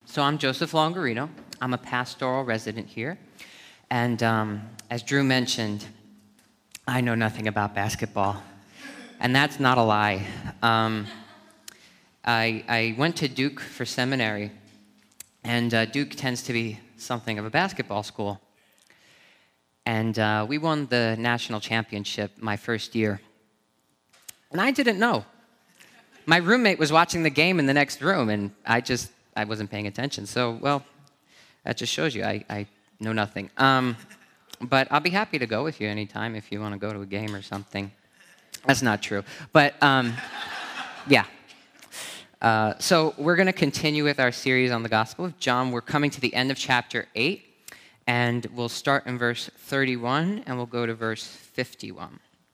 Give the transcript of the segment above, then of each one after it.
So I'm Joseph Longarino. I'm a pastoral resident here. And as Drew mentioned, I know nothing about basketball. And that's not a lie. I went to Duke for seminary, and Duke tends to be something of a basketball school. And we won the national championship my first year. And I didn't know. My roommate was watching the game in the next room, and I wasn't paying attention. So, well, that just shows you I know nothing. But I'll be happy to go with you anytime if you want to go to a game or something. That's not true. But, yeah. So we're going to continue with our series on the Gospel of John. We're coming to the end of chapter 8, and we'll start in verse 31, and we'll go to verse 51.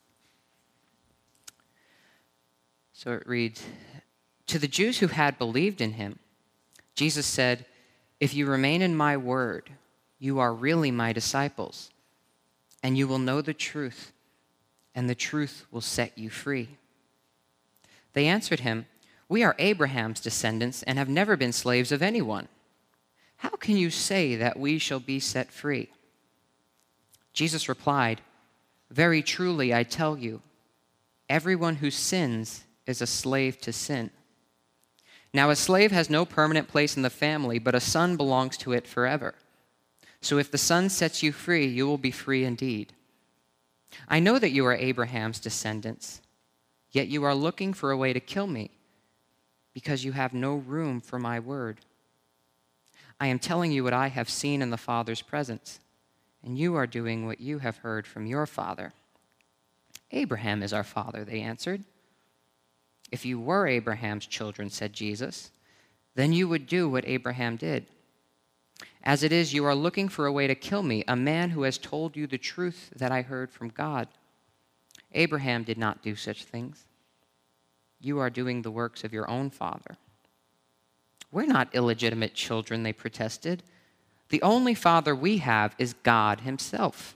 So it reads, "To the Jews who had believed in him, Jesus said, 'If you remain in my word, you are really my disciples, and you will know the truth, and the truth will set you free.' They answered him, 'We are Abraham's descendants and have never been slaves of anyone. How can you say that we shall be set free?' Jesus replied, 'Very truly I tell you, everyone who sins is a slave to sin. Now a slave has no permanent place in the family, but a son belongs to it forever. So if the Son sets you free, you will be free indeed. I know that you are Abraham's descendants, yet you are looking for a way to kill me, because you have no room for my word. I am telling you what I have seen in the Father's presence, and you are doing what you have heard from your father.' 'Abraham is our father,' they answered. 'If you were Abraham's children,' said Jesus, 'then you would do what Abraham did. As it is, you are looking for a way to kill me, a man who has told you the truth that I heard from God. Abraham did not do such things. You are doing the works of your own father.' 'We're not illegitimate children,' they protested. 'The only father we have is God himself.'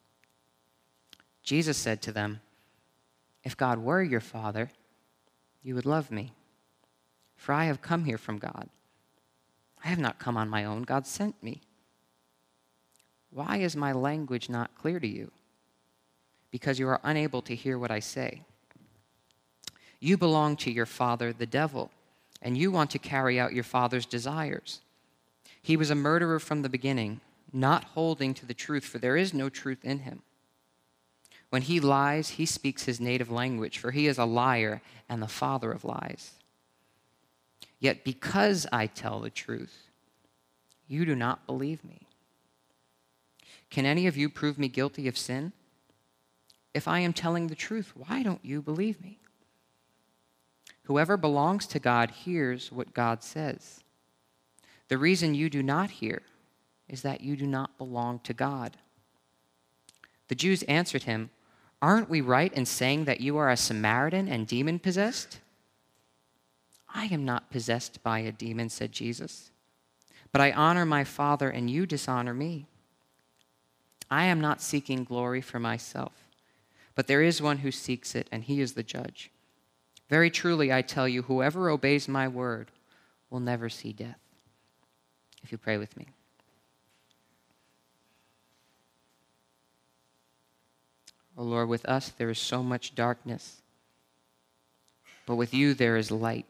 Jesus said to them, 'If God were your father, you would love me, for I have come here from God. I have not come on my own. God sent me. Why is my language not clear to you? Because you are unable to hear what I say. You belong to your father, the devil, and you want to carry out your father's desires. He was a murderer from the beginning, not holding to the truth, for there is no truth in him. When he lies, he speaks his native language, for he is a liar and the father of lies. Yet because I tell the truth, you do not believe me. Can any of you prove me guilty of sin? If I am telling the truth, why don't you believe me? Whoever belongs to God hears what God says. The reason you do not hear is that you do not belong to God.' The Jews answered him, 'Aren't we right in saying that you are a Samaritan and demon-possessed?' 'I am not possessed by a demon,' said Jesus, 'but I honor my Father and you dishonor me. I am not seeking glory for myself, but there is one who seeks it, and he is the judge. Very truly I tell you, whoever obeys my word will never see death.' If you pray with me. Oh Lord, with us there is so much darkness, but with you there is light.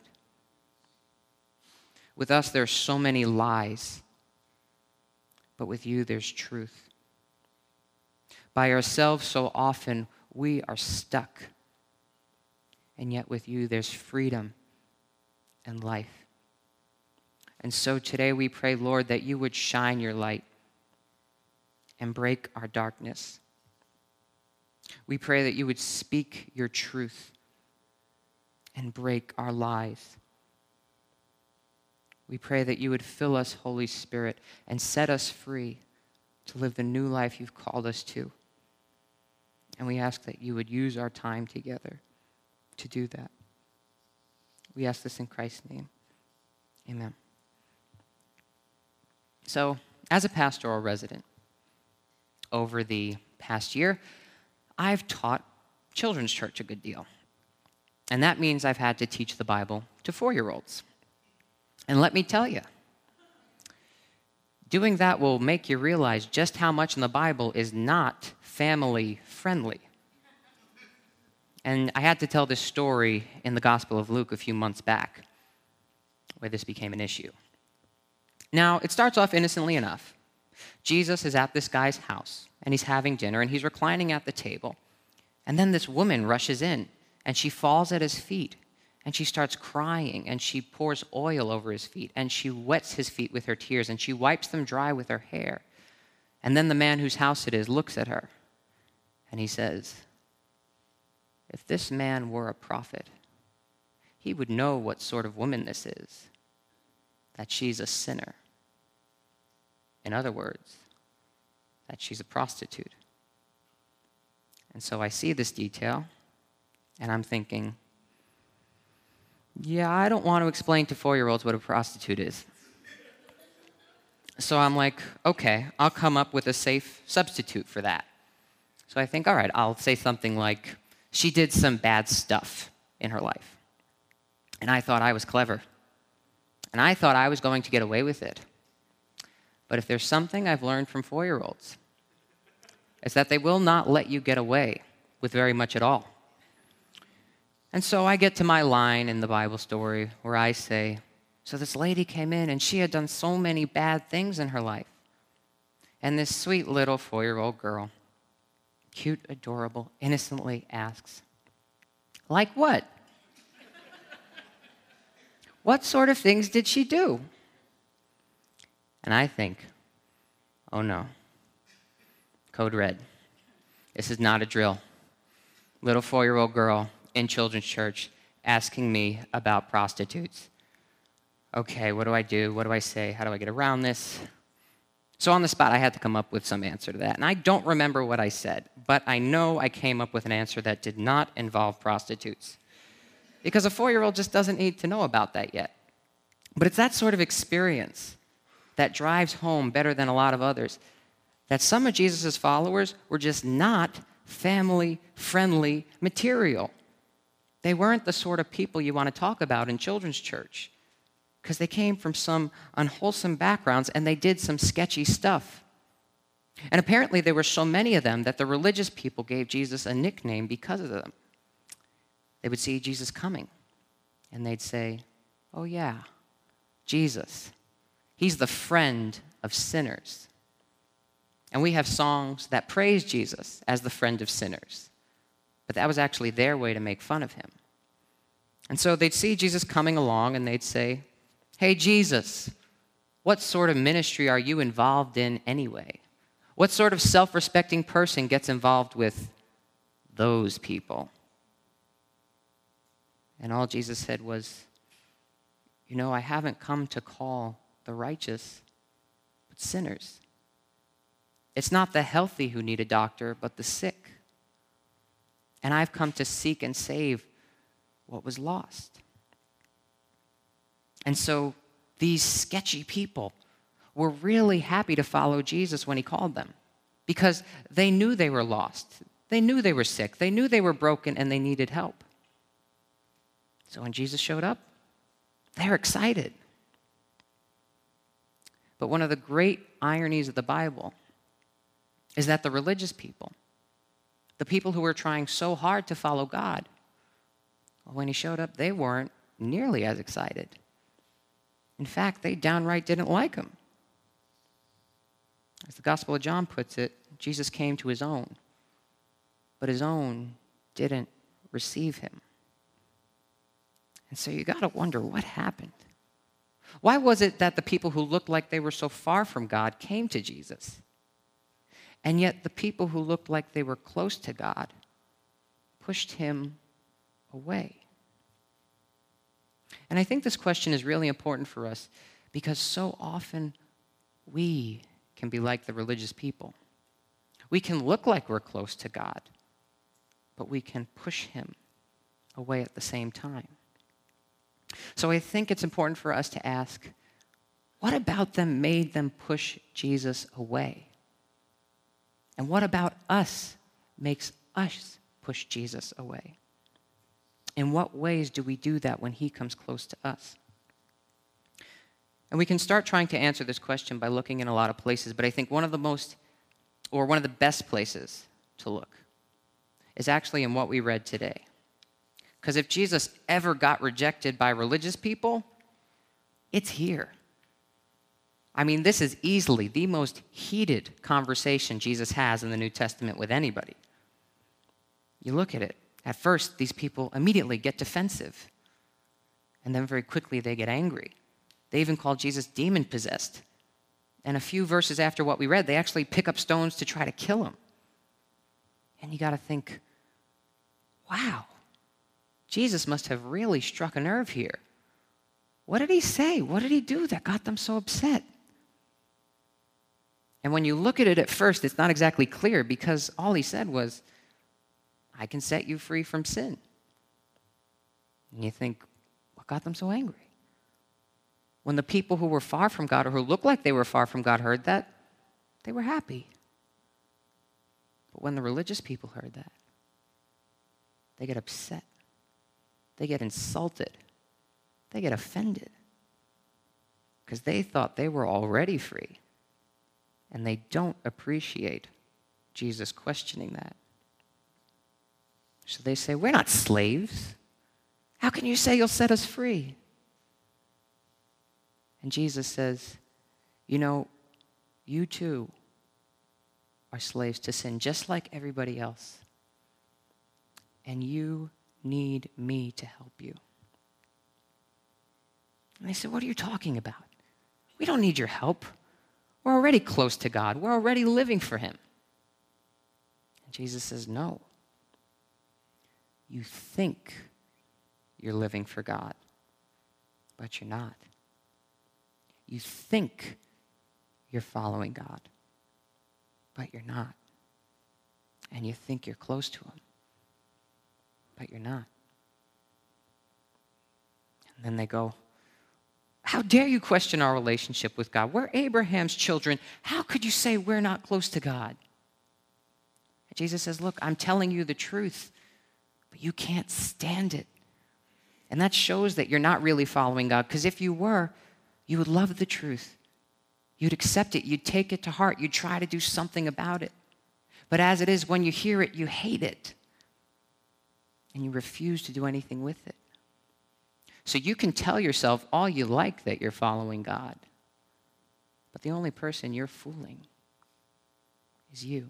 With us there are so many lies, but with you there's truth. By ourselves so often we are stuck, and yet with you there's freedom and life. And so today we pray, Lord, that you would shine your light and break our darkness. We pray that you would speak your truth and break our lies. We pray that you would fill us, Holy Spirit, and set us free to live the new life you've called us to. And we ask that you would use our time together to do that. We ask this in Christ's name. Amen. So, as a pastoral resident, over the past year, I've taught children's church a good deal. And that means I've had to teach the Bible to 4-year-olds. And let me tell you, doing that will make you realize just how much in the Bible is not family friendly. And I had to tell this story in the Gospel of Luke a few months back, where this became an issue. Now, it starts off innocently enough. Jesus is at this guy's house, and he's having dinner, and he's reclining at the table. And then this woman rushes in, and she falls at his feet, and she starts crying, and she pours oil over his feet, and she wets his feet with her tears, and she wipes them dry with her hair. And then the man whose house it is looks at her, and he says, "If this man were a prophet, he would know what sort of woman this is, that she's a sinner. In other words, that she's a prostitute." And so I see this detail, and I'm thinking, yeah, I don't want to explain to 4-year-olds what a prostitute is. So I'm like, okay, I'll come up with a safe substitute for that. So I think, all right, I'll say something like, she did some bad stuff in her life. And I thought I was clever. And I thought I was going to get away with it. But if there's something I've learned from 4-year-olds, it's that they will not let you get away with very much at all. And so I get to my line in the Bible story where I say, so this lady came in and she had done so many bad things in her life. And this sweet little 4-year-old girl, cute, adorable, innocently asks, like what? What sort of things did she do? And I think, oh no, code red. This is not a drill. Little 4-year-old girl in children's church asking me about prostitutes. Okay, what do I do? What do I say? How do I get around this? So on the spot, I had to come up with some answer to that. And I don't remember what I said, but I know I came up with an answer that did not involve prostitutes. Because a 4-year-old just doesn't need to know about that yet. But it's that sort of experience that drives home better than a lot of others, that some of Jesus' followers were just not family-friendly material. They weren't the sort of people you want to talk about in children's church because they came from some unwholesome backgrounds and they did some sketchy stuff. And apparently there were so many of them that the religious people gave Jesus a nickname because of them. They would see Jesus coming and they'd say, oh yeah, Jesus, he's the friend of sinners. And we have songs that praise Jesus as the friend of sinners. But that was actually their way to make fun of him. And so they'd see Jesus coming along and they'd say, hey, Jesus, what sort of ministry are you involved in anyway? What sort of self-respecting person gets involved with those people? And all Jesus said was, you know, I haven't come to call the righteous, but sinners. It's not the healthy who need a doctor, but the sick. And I've come to seek and save what was lost. And so these sketchy people were really happy to follow Jesus when he called them because they knew they were lost. They knew they were sick. They knew they were broken and they needed help. So when Jesus showed up, they're excited. But one of the great ironies of the Bible is that the religious people, the people who were trying so hard to follow God, when he showed up, they weren't nearly as excited. In fact, they downright didn't like him. As the Gospel of John puts it, Jesus came to his own, but his own didn't receive him. And so you got to wonder what happened. Why was it that the people who looked like they were so far from God came to Jesus? And yet the people who looked like they were close to God pushed him away. And I think this question is really important for us because so often we can be like the religious people. We can look like we're close to God, but we can push him away at the same time. So I think it's important for us to ask, what about them made them push Jesus away? And what about us makes us push Jesus away? In what ways do we do that when he comes close to us? And we can start trying to answer this question by looking in a lot of places, but I think one of the best places to look is actually in what we read today. Because if Jesus ever got rejected by religious people, it's here. I mean, this is easily the most heated conversation Jesus has in the New Testament with anybody. You look at it. At first, these people immediately get defensive. And then very quickly, they get angry. They even call Jesus demon-possessed. And a few verses after what we read, they actually pick up stones to try to kill him. And you got to think, wow, Jesus must have really struck a nerve here. What did he say? What did he do that got them so upset? And when you look at it at first, it's not exactly clear because all he said was, I can set you free from sin. And you think, what got them so angry? When the people who were far from God or who looked like they were far from God heard that, they were happy. But when the religious people heard that, they get upset. They get insulted. They get offended because they thought they were already free. And they don't appreciate Jesus questioning that. So they say, we're not slaves. How can you say you'll set us free? And Jesus says, you too are slaves to sin, just like everybody else. And you need me to help you. And they said, what are you talking about? We don't need your help. We're already close to God. We're already living for him. And Jesus says, no. You think you're living for God, but you're not. You think you're following God, but you're not. And you think you're close to him, but you're not. And then they go, how dare you question our relationship with God? We're Abraham's children. How could you say we're not close to God? And Jesus says, look, I'm telling you the truth, but you can't stand it. And that shows that you're not really following God, because if you were, you would love the truth. You'd accept it. You'd take it to heart. You'd try to do something about it. But as it is, when you hear it, you hate it. And you refuse to do anything with it. So you can tell yourself all you like that you're following God. But the only person you're fooling is you.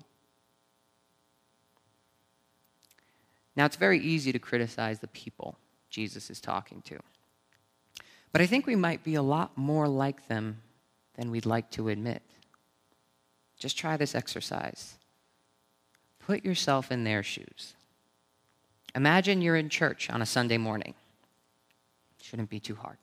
Now, it's very easy to criticize the people Jesus is talking to. But I think we might be a lot more like them than we'd like to admit. Just try this exercise. Put yourself in their shoes. Imagine you're in church on a Sunday morning. Shouldn't be too hard.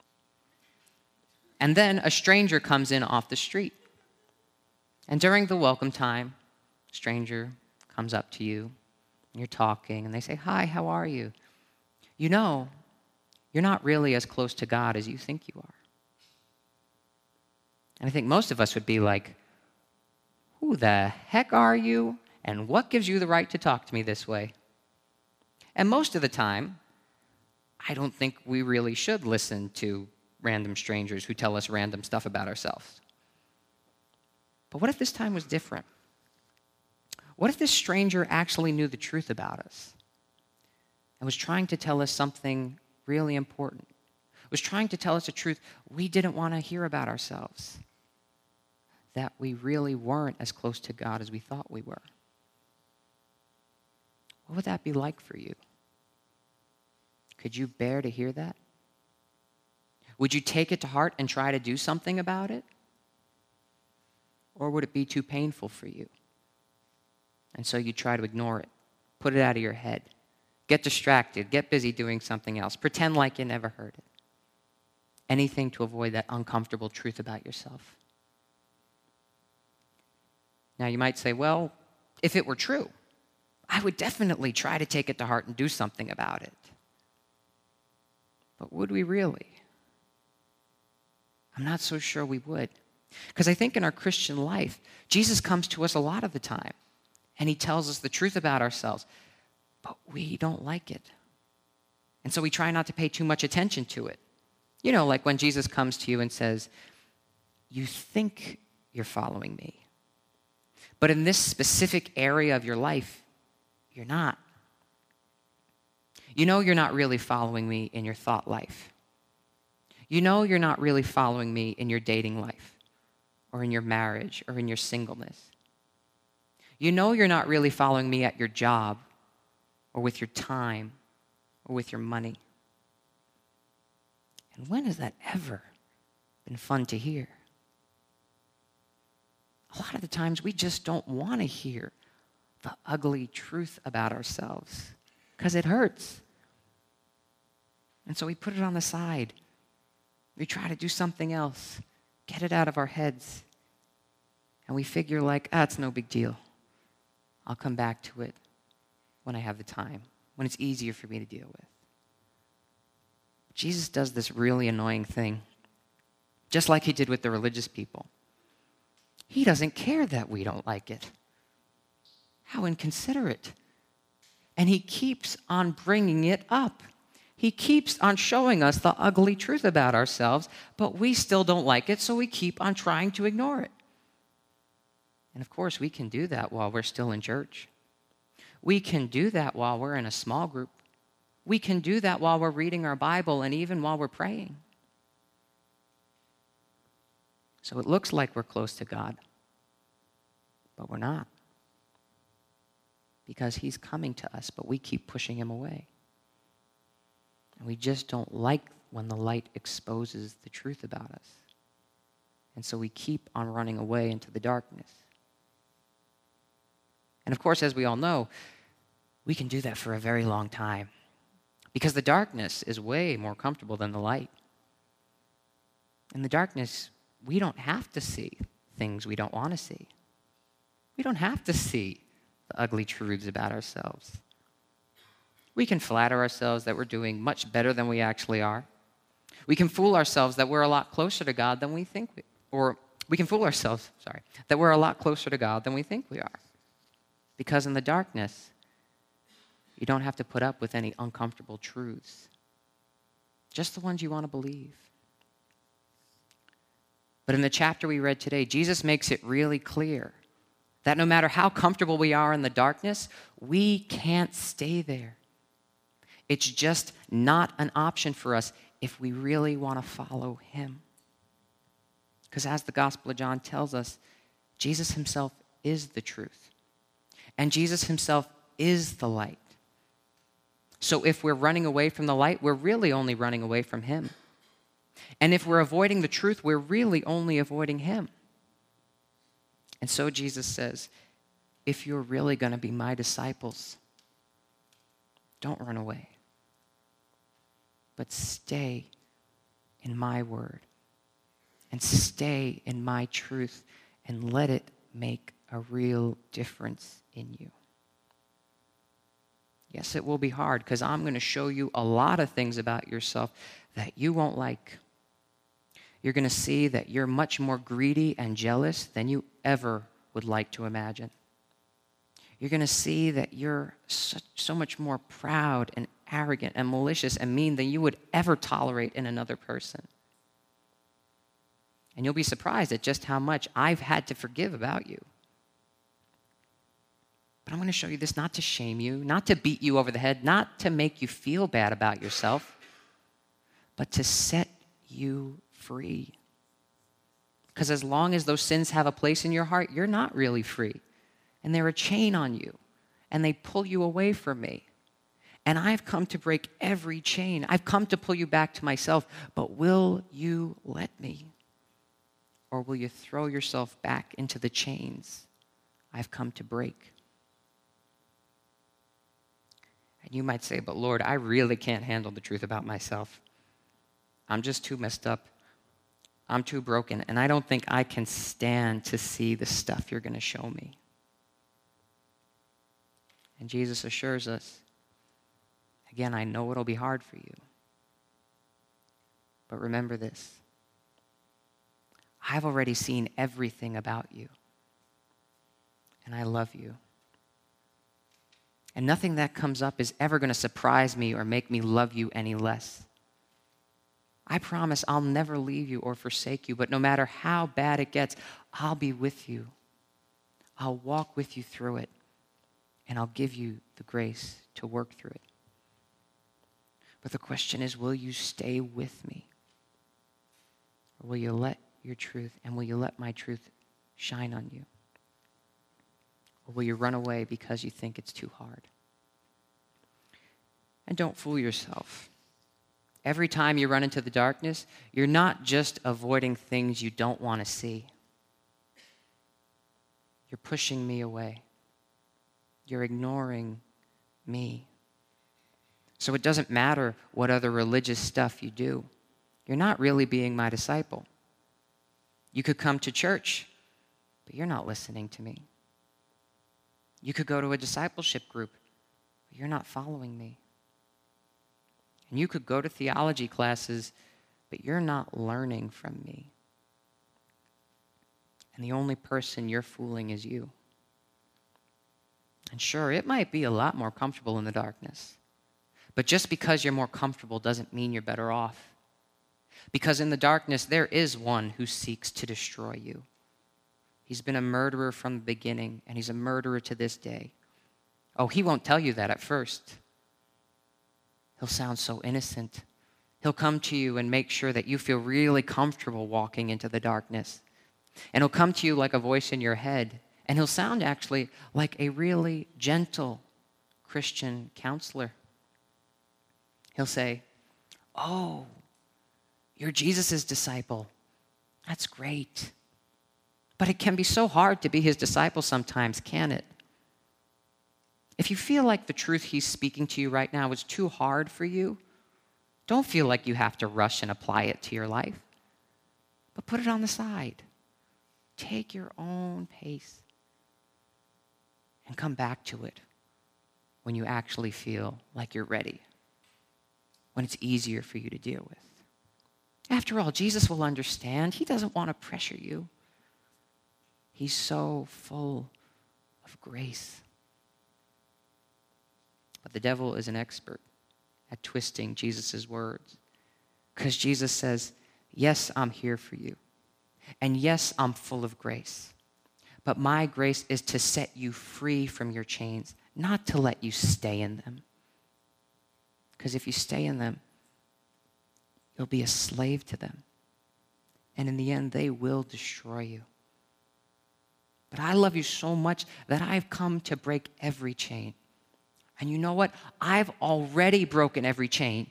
And then a stranger comes in off the street. And during the welcome time, a stranger comes up to you, and you're talking, and they say, hi, how are you? You know, you're not really as close to God as you think you are. And I think most of us would be like, who the heck are you? And what gives you the right to talk to me this way? And most of the time, I don't think we really should listen to random strangers who tell us random stuff about ourselves. But what if this time was different? What if this stranger actually knew the truth about us and was trying to tell us something really important, was trying to tell us a truth we didn't want to hear about ourselves, that we really weren't as close to God as we thought we were? What would that be like for you? Could you bear to hear that? Would you take it to heart and try to do something about it? Or would it be too painful for you? And so you try to ignore it, put it out of your head, get distracted, get busy doing something else, pretend like you never heard it. Anything to avoid that uncomfortable truth about yourself. Now you might say, well, if it were true, I would definitely try to take it to heart and do something about it. But would we really? I'm not so sure we would. Because I think in our Christian life, Jesus comes to us a lot of the time, and he tells us the truth about ourselves, but we don't like it. And so we try not to pay too much attention to it. You know, like when Jesus comes to you and says, you think you're following me, but in this specific area of your life, you're not. You know you're not really following me in your thought life. You know you're not really following me in your dating life or in your marriage or in your singleness. You know you're not really following me at your job or with your time or with your money. And when has that ever been fun to hear? A lot of the times we just don't want to hear the ugly truth about ourselves because it hurts. And so we put it on the side. We try to do something else, get it out of our heads. And we figure like, it's no big deal. I'll come back to it when I have the time, when it's easier for me to deal with. Jesus does this really annoying thing, just like he did with the religious people. He doesn't care that we don't like it. How inconsiderate. And he keeps on bringing it up. He keeps on showing us the ugly truth about ourselves, but we still don't like it, so we keep on trying to ignore it. And of course, we can do that while we're still in church. We can do that while we're in a small group. We can do that while we're reading our Bible and even while we're praying. So it looks like we're close to God, but we're not. Because he's coming to us, but we keep pushing him away. And we just don't like when the light exposes the truth about us. And so we keep on running away into the darkness. And of course, as we all know, we can do that for a very long time. Because the darkness is way more comfortable than the light. In the darkness, we don't have to see things we don't want to see. We don't have to see the ugly truths about ourselves. We can flatter ourselves that we're doing much better than we actually are. We can fool ourselves that we're a lot closer to God than we think that we're a lot closer to God than we think we are. Because in the darkness, you don't have to put up with any uncomfortable truths. Just the ones you want to believe. But in the chapter we read today, Jesus makes it really clear that no matter how comfortable we are in the darkness, we can't stay there. It's just not an option for us if we really want to follow him. Because as the Gospel of John tells us, Jesus himself is the truth. And Jesus himself is the light. So if we're running away from the light, we're really only running away from him. And if we're avoiding the truth, we're really only avoiding him. And so Jesus says, if you're really going to be my disciples, don't run away, but stay in my word and stay in my truth and let it make a real difference in you. Yes, it will be hard because I'm going to show you a lot of things about yourself that you won't like. You're going to see that you're much more greedy and jealous than you ever would like to imagine. You're going to see that you're so much more proud and arrogant and malicious and mean than you would ever tolerate in another person. And you'll be surprised at just how much I've had to forgive about you. But I'm going to show you this not to shame you, not to beat you over the head, not to make you feel bad about yourself, but to set you free. Because as long as those sins have a place in your heart, you're not really free. And they're a chain on you, and they pull you away from me. And I've come to break every chain. I've come to pull you back to myself, but will you let me? Or will you throw yourself back into the chains I've come to break? And you might say, but Lord, I really can't handle the truth about myself. I'm just too messed up. I'm too broken, and I don't think I can stand to see the stuff you're going to show me. And Jesus assures us, again, I know it'll be hard for you. But remember this. I've already seen everything about you. And I love you. And nothing that comes up is ever going to surprise me or make me love you any less. I promise I'll never leave you or forsake you, but no matter how bad it gets, I'll be with you. I'll walk with you through it, and I'll give you the grace to work through it. But the question is, will you stay with me? Or will you let your truth, and will you let my truth shine on you? Or will you run away because you think it's too hard? And don't fool yourself. Every time you run into the darkness, you're not just avoiding things you don't want to see. You're pushing me away. You're ignoring me. So it doesn't matter what other religious stuff you do. You're not really being my disciple. You could come to church, but you're not listening to me. You could go to a discipleship group, but you're not following me. And you could go to theology classes, but you're not learning from me. And the only person you're fooling is you. And sure, it might be a lot more comfortable in the darkness. But just because you're more comfortable doesn't mean you're better off. Because in the darkness, there is one who seeks to destroy you. He's been a murderer from the beginning, and he's a murderer to this day. Oh, he won't tell you that at first. He'll sound so innocent. He'll come to you and make sure that you feel really comfortable walking into the darkness. And he'll come to you like a voice in your head, and he'll sound actually like a really gentle Christian counselor. He'll say, "Oh, you're Jesus' disciple. That's great. But it can be so hard to be his disciple sometimes, can't it? If you feel like the truth he's speaking to you right now is too hard for you, don't feel like you have to rush and apply it to your life. But put it on the side. Take your own pace and come back to it when you actually feel like you're ready, when it's easier for you to deal with. After all, Jesus will understand. He doesn't want to pressure you. He's so full of grace. But the devil is an expert at twisting Jesus' words. Because Jesus says, yes, I'm here for you. And yes, I'm full of grace. But my grace is to set you free from your chains, not to let you stay in them. Because if you stay in them, you'll be a slave to them. And in the end, they will destroy you. But I love you so much that I've come to break every chain. And you know what? I've already broken every chain.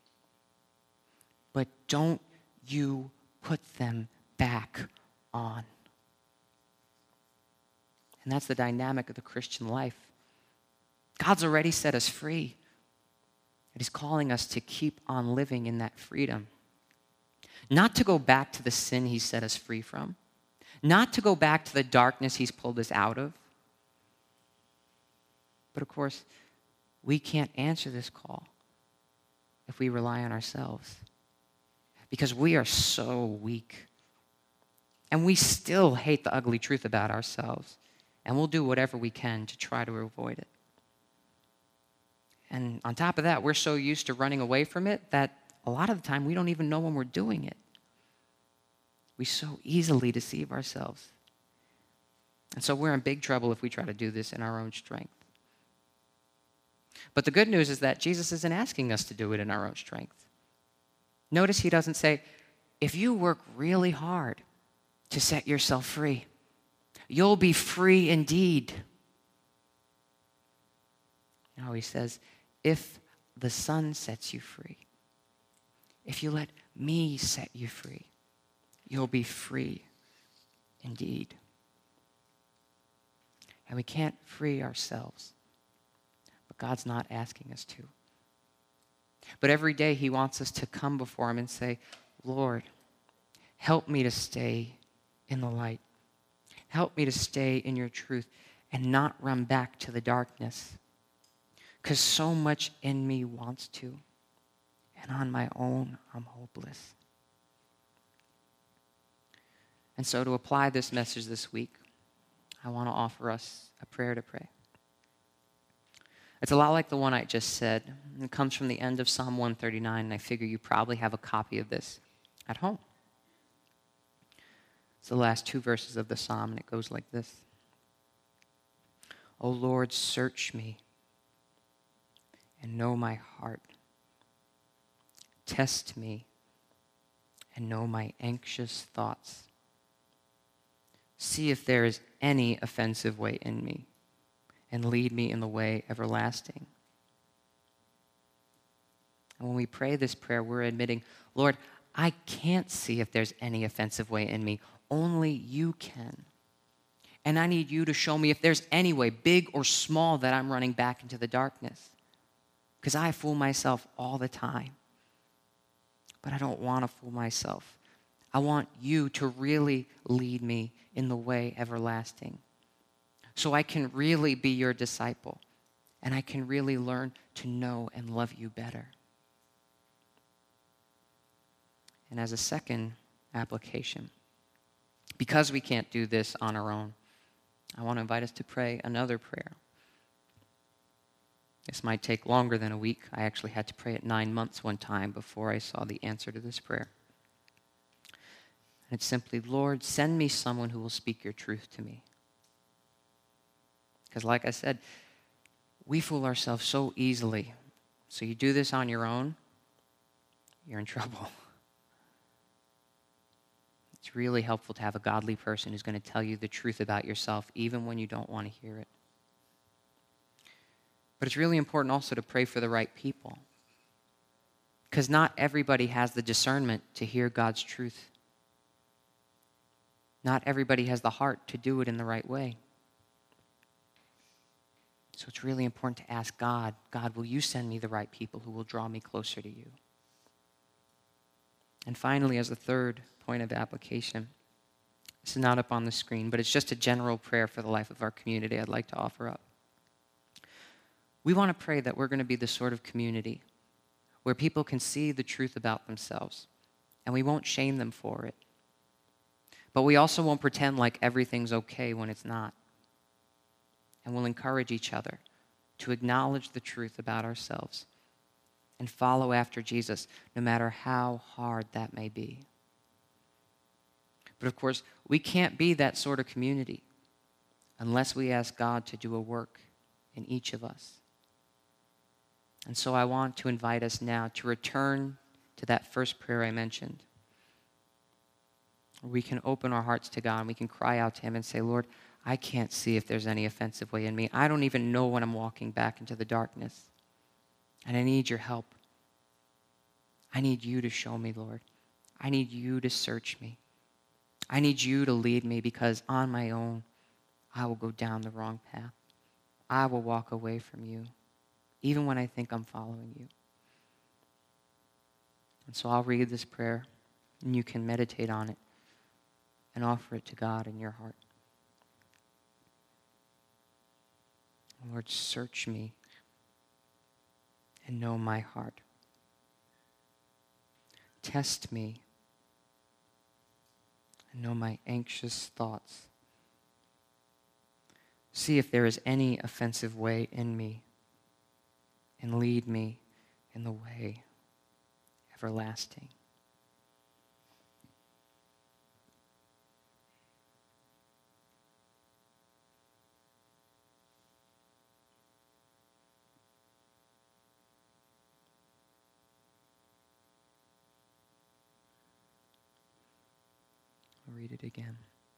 But don't you put them back on. And that's the dynamic of the Christian life. God's already set us free. And he's calling us to keep on living in that freedom. Not to go back to the sin he set us free from. Not to go back to the darkness he's pulled us out of. But of course, we can't answer this call if we rely on ourselves. Because we are so weak. And we still hate the ugly truth about ourselves. And we'll do whatever we can to try to avoid it. And on top of that, we're so used to running away from it that a lot of the time we don't even know when we're doing it. We so easily deceive ourselves. And so we're in big trouble if we try to do this in our own strength. But the good news is that Jesus isn't asking us to do it in our own strength. Notice he doesn't say, if you work really hard to set yourself free, you'll be free indeed. No, he says, if the Son sets you free, if you let me set you free, you'll be free indeed. And we can't free ourselves, but God's not asking us to. But every day he wants us to come before him and say, Lord, help me to stay in the light. Help me to stay in your truth and not run back to the darkness. Because so much in me wants to. And on my own, I'm hopeless. And so to apply this message this week, I want to offer us a prayer to pray. It's a lot like the one I just said. It comes from the end of Psalm 139, and I figure you probably have a copy of this at home. It's the last two verses of the psalm, and it goes like this. O Lord, search me and know my heart. Test me and know my anxious thoughts. See if there is any offensive way in me, and lead me in the way everlasting. And when we pray this prayer, we're admitting, Lord, I can't see if there's any offensive way in me. Only you can. And I need you to show me if there's any way, big or small, that I'm running back into the darkness. Because I fool myself all the time. But I don't want to fool myself. I want you to really lead me in the way everlasting. So I can really be your disciple. And I can really learn to know and love you better. And as a second application, because we can't do this on our own, I want to invite us to pray another prayer. This might take longer than a week. I actually had to pray it 9 months one time before I saw the answer to this prayer. And it's simply, Lord, send me someone who will speak your truth to me. Because like I said, we fool ourselves so easily. So you do this on your own, you're in trouble. It's really helpful to have a godly person who's going to tell you the truth about yourself, even when you don't want to hear it. But it's really important also to pray for the right people. Because not everybody has the discernment to hear God's truth. Not everybody has the heart to do it in the right way. So it's really important to ask God, God, will you send me the right people who will draw me closer to you? And finally, as a third point of application, this is not up on the screen, but it's just a general prayer for the life of our community I'd like to offer up. We want to pray that we're going to be the sort of community where people can see the truth about themselves, and we won't shame them for it. But we also won't pretend like everything's okay when it's not. And we'll encourage each other to acknowledge the truth about ourselves and follow after Jesus, no matter how hard that may be. But of course, we can't be that sort of community unless we ask God to do a work in each of us. And so I want to invite us now to return to that first prayer I mentioned. We can open our hearts to God and we can cry out to Him and say, Lord, I can't see if there's any offensive way in me. I don't even know when I'm walking back into the darkness. And I need your help. I need you to show me, Lord. I need you to search me. I need you to lead me, because on my own, I will go down the wrong path. I will walk away from you, even when I think I'm following you. And so I'll read this prayer, and you can meditate on it and offer it to God in your heart. Lord, search me and know my heart. Test me and know my anxious thoughts. See if there is any offensive way in me, and lead me in the way everlasting. I'll read it again.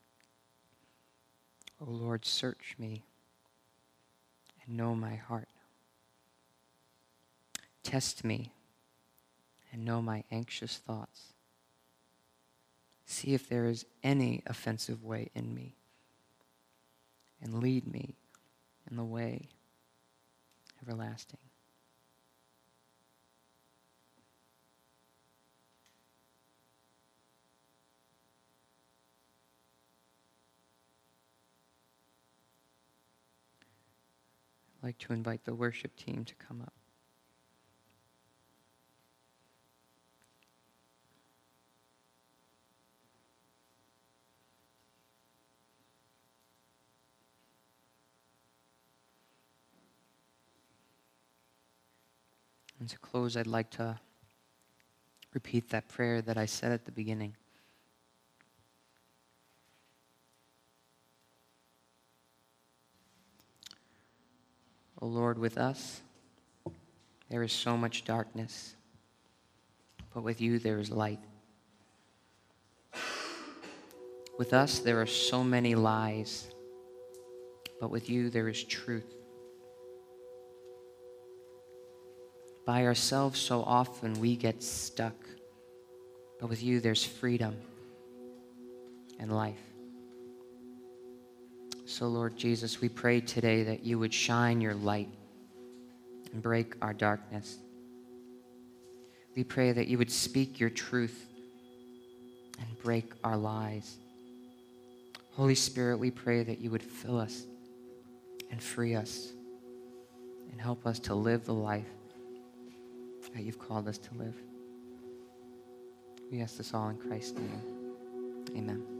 O Lord, search me and know my heart. Test me and know my anxious thoughts. See if there is any offensive way in me, and lead me in the way everlasting. I'd like to invite the worship team to come up. And to close, I'd like to repeat that prayer that I said at the beginning. O Lord, with us, there is so much darkness, but with you there is light. With us there are so many lies, but with you there is truth. By ourselves so often we get stuck, but with you there's freedom and life. So Lord Jesus, we pray today that you would shine your light and break our darkness. We pray that you would speak your truth and break our lies. Holy Spirit, we pray that you would fill us and free us and help us to live the life that you've called us to live. We ask this all in Christ's name. Amen.